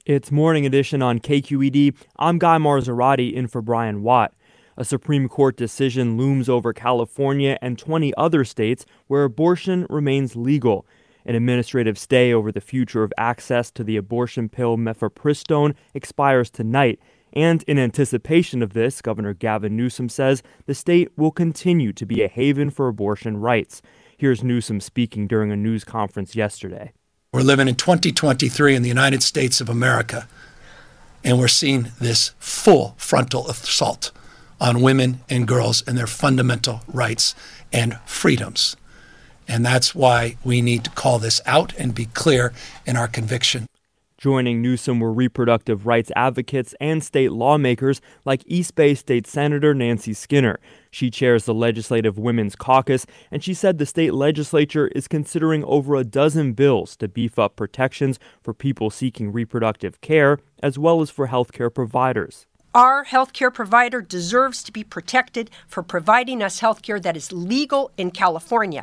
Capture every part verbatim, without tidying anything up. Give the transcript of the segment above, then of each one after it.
It's Morning Edition on K Q E D. I'm Guy Marzorati in for Brian Watt. A Supreme Court decision looms over California and twenty other states where abortion remains legal. An administrative stay over the future of access to the abortion pill mifepristone expires tonight. And in anticipation of this, Governor Gavin Newsom says the state will continue to be a haven for abortion rights. Here's Newsom speaking during a news conference yesterday. We're living in twenty twenty-three in the United States of America, and we're seeing this full frontal assault on women and girls and their fundamental rights and freedoms. And that's why we need to call this out and be clear in our conviction. Joining Newsom were reproductive rights advocates and state lawmakers like East Bay State Senator Nancy Skinner. She chairs the Legislative Women's Caucus, and she said the state legislature is considering over a dozen bills to beef up protections for people seeking reproductive care, as well as for healthcare providers. Our healthcare provider deserves to be protected for providing us healthcare that is legal in California,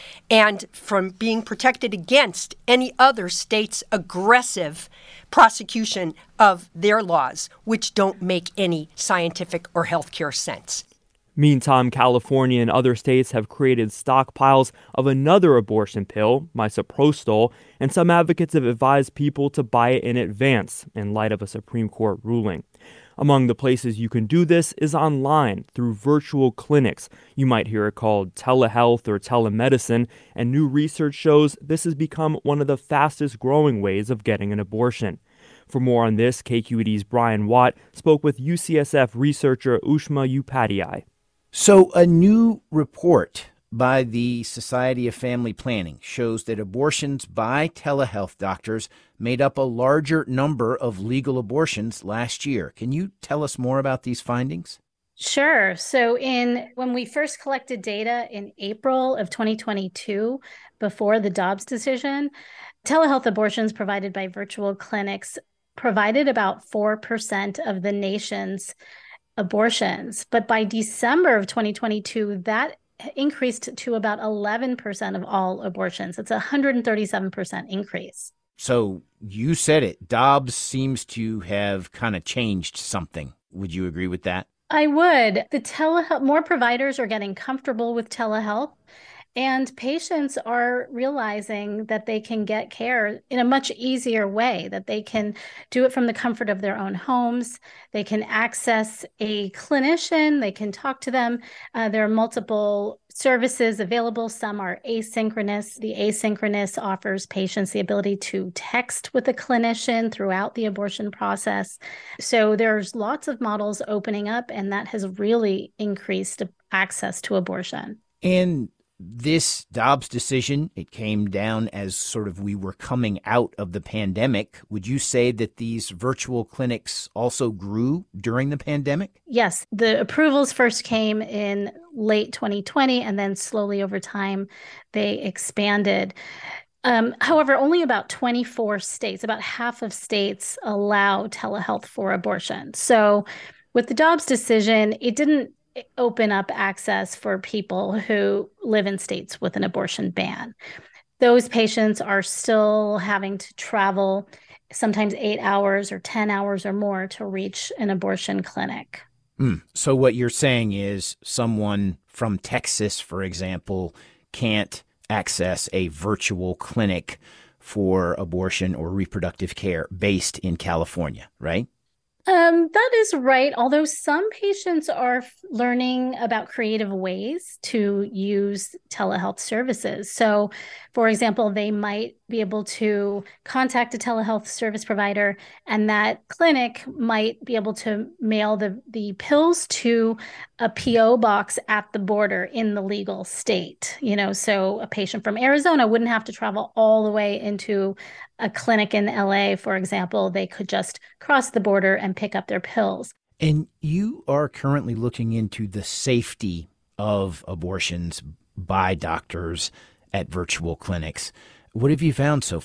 and from being protected against any other state's aggressive prosecution of their laws, which don't make any scientific or healthcare sense. Meantime, California and other states have created stockpiles of another abortion pill, misoprostol, and some advocates have advised people to buy it in advance in light of a Supreme Court ruling. Among the places you can do this is online through virtual clinics. You might hear it called telehealth or telemedicine, and new research shows this has become one of the fastest growing ways of getting an abortion. For more on this, K Q E D's Brian Watt spoke with U C S F researcher Ushma Upadhyay. So a new report by the Society of Family Planning shows that abortions by telehealth doctors made up a larger number of legal abortions last year. Can you tell us more about these findings? Sure. So in when we first collected data in April of twenty twenty-two, before the Dobbs decision, telehealth abortions provided by virtual clinics provided about four percent of the nation's abortions. But by December of twenty twenty-two, that increased to about eleven percent of all abortions. It's a one hundred thirty-seven percent increase. So you said it. Dobbs seems to have kind of changed something. Would you agree with that? I would. The telehealth, more providers are getting comfortable with telehealth, and patients are realizing that they can get care in a much easier way, that they can do it from the comfort of their own homes. They can access a clinician. They can talk to them. Uh, there are multiple services available. Some are asynchronous. The asynchronous offers patients the ability to text with a clinician throughout the abortion process. So there's lots of models opening up, and that has really increased access to abortion. And this Dobbs decision, it came down as sort of we were coming out of the pandemic. Would you say that these virtual clinics also grew during the pandemic? Yes. The approvals first came in late twenty twenty, and then slowly over time, they expanded. Um, however, only about twenty-four states, about half of states allow telehealth for abortion. So with the Dobbs decision, it didn't open up access for people who live in states with an abortion ban. Those patients are still having to travel sometimes eight hours or ten hours or more to reach an abortion clinic. Mm. So what you're saying is someone from Texas, for example, can't access a virtual clinic for abortion or reproductive care based in California, right? Um, that is right. Although some patients are f- learning about creative ways to use telehealth services. So, for example, they might be able to contact a telehealth service provider, and that clinic might be able to mail the, the pills to a P O box at the border in the legal state. You know, so a patient from Arizona wouldn't have to travel all the way into a clinic in L A, for example. They could just cross the border and pick up their pills. And you are currently looking into the safety of abortions by doctors at virtual clinics. What have you found so far?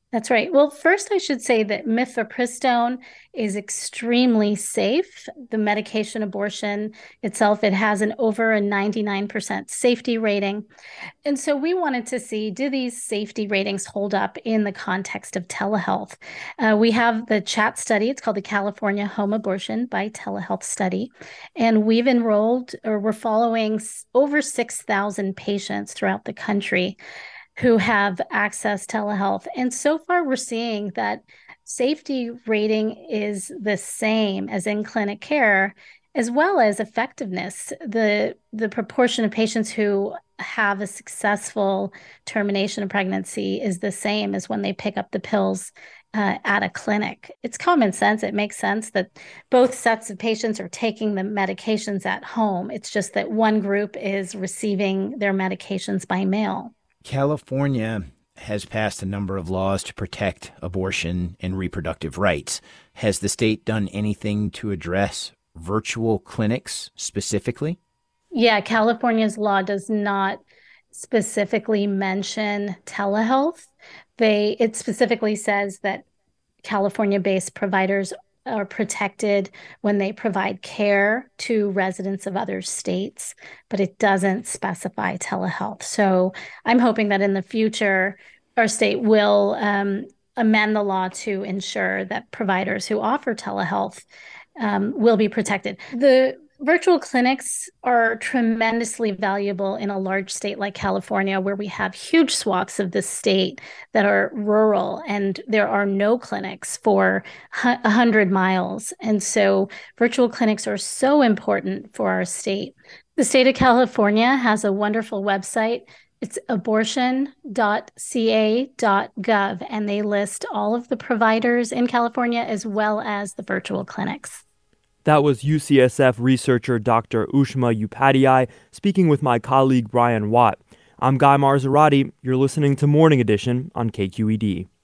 That's right. Well, first, I should say that mifepristone is extremely safe. The medication abortion itself, it has an over a ninety-nine percent safety rating. And so we wanted to see, do these safety ratings hold up in the context of telehealth? Uh, we have the CHAT study. It's called the California Home Abortion by Telehealth Study. And we've enrolled, or we're following over six thousand patients throughout the country who have access telehealth. And so far, we're seeing that safety rating is the same as in clinic care, as well as effectiveness. The, the proportion of patients who have a successful termination of pregnancy is the same as when they pick up the pills uh, at a clinic. It's common sense. It makes sense that both sets of patients are taking the medications at home. It's just that one group is receiving their medications by mail. California has passed a number of laws to protect abortion and reproductive rights. Has the state done anything to address virtual clinics specifically? Yeah, California's law does not specifically mention telehealth. They it specifically says that California-based providers are protected when they provide care to residents of other states, but it doesn't specify telehealth. So I'm hoping that in the future, our state will um, amend the law to ensure that providers who offer telehealth um, will be protected. The virtual clinics are tremendously valuable in a large state like California, where we have huge swaths of the state that are rural and there are no clinics for one hundred miles. And so virtual clinics are so important for our state. The state of California has a wonderful website. It's abortion dot c a dot gov, and they list all of the providers in California as well as the virtual clinics. That was U C S F researcher Doctor Ushma Upadhyay speaking with my colleague Brian Watt. I'm Guy Marzorati. You're listening to Morning Edition on K Q E D.